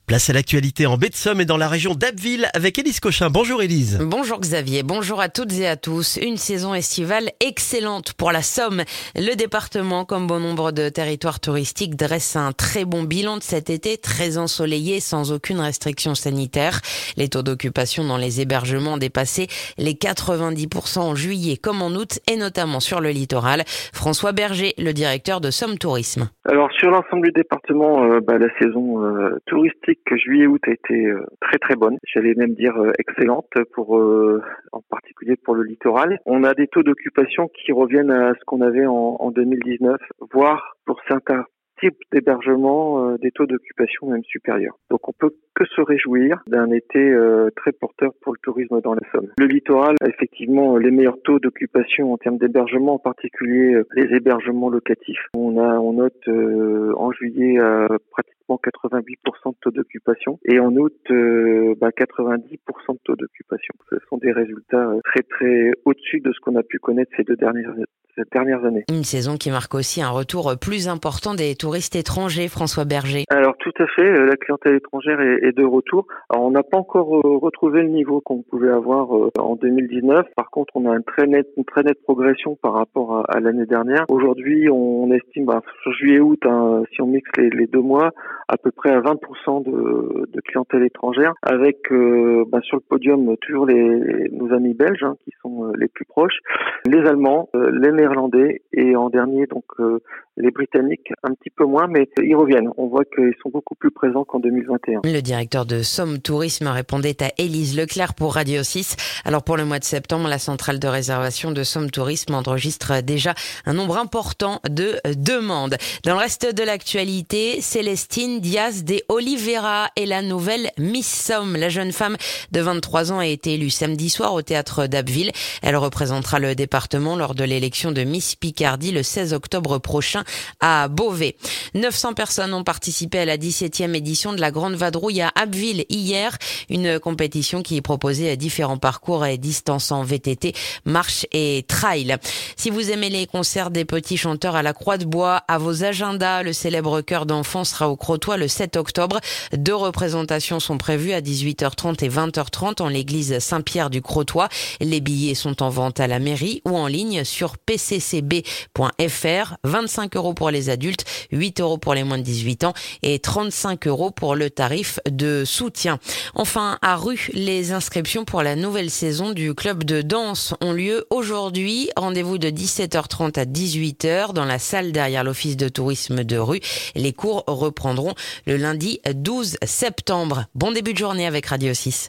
Place à l'actualité en baie de Somme et dans la région d'Abbeville avec Élise Cochin. Bonjour Élise. Bonjour Xavier, bonjour à toutes et à tous. Une saison estivale excellente pour la Somme. Le département, comme bon nombre de territoires touristiques, dresse un très bon bilan de cet été, très ensoleillé, sans aucune restriction sanitaire. Les taux d'occupation dans les hébergements ont dépassé les 90% en juillet comme en août, et notamment sur le littoral. François Berger, le directeur de Somme Tourisme. Alors sur l'ensemble du département, la saison touristique juillet-août a été très très bonne. J'allais même dire excellente en particulier pour le littoral. On a des taux d'occupation qui reviennent à ce qu'on avait en 2019, voire pour certains types d'hébergement, des taux d'occupation même supérieurs. Donc on peut que se réjouir d'un été très porteur pour le tourisme dans la Somme. Le littoral a effectivement les meilleurs taux d'occupation en termes d'hébergement, en particulier les hébergements locatifs. On note en juillet pratiquement 88% de taux d'occupation et en août 90% de taux d'occupation. Ce sont des résultats très très au-dessus de ce qu'on a pu connaître ces dernières années. Une saison qui marque aussi un retour plus important des touristes étrangers, François Berger. Alors tout à fait, la clientèle étrangère est de retour. Alors on n'a pas encore retrouvé le niveau qu'on pouvait avoir en 2019. Par contre, on a une très nette progression par rapport à l'année dernière. Aujourd'hui, on estime sur juillet-août, si on mixe les 2 mois, à peu près à 20% de clientèle étrangère, avec sur le podium toujours nos amis belges qui sont les plus proches, les Allemands, les Néerlandais et en dernier les Britanniques un petit peu moins, mais ils reviennent. On voit qu'ils sont beaucoup plus présents qu'en 2021. Le directeur de Somme Tourisme répondait à Élise Leclerc pour Radio 6. Alors pour le mois de septembre, la centrale de réservation de Somme Tourisme enregistre déjà un nombre important de demandes. Dans le reste de l'actualité, Célestine Diaz de Oliveira est la nouvelle Miss Somme. La jeune femme de 23 ans a été élue samedi soir au théâtre d'Abbeville. Elle représentera le département lors de l'élection de Miss Picardie le 16 octobre prochain à Beauvais. 900 personnes ont participé à la 17e édition de la Grande Vadrouille à Abbeville hier. Une compétition qui proposait différents parcours et distances en VTT, marche et trail. Si vous aimez les concerts des petits chanteurs à la Croix de Bois, à vos agendas, le célèbre chœur d'enfants sera au Crotoy le 7 octobre. 2 représentations sont prévues à 18h30 et 20h30 en l'église Saint-Pierre du Crotoy. Les billets sont en vente à la mairie ou en ligne sur pccb.fr. 25 € pour les adultes, 8 € pour les moins de 18 ans et 35 € pour le tarif de soutien. Enfin, à Rue, les inscriptions pour la nouvelle saison du club de danse ont lieu aujourd'hui. Rendez-vous de 17h30 à 18h dans la salle derrière l'office de tourisme de Rue. Les cours reprendront le lundi 12 septembre. Bon début de journée avec Radio 6.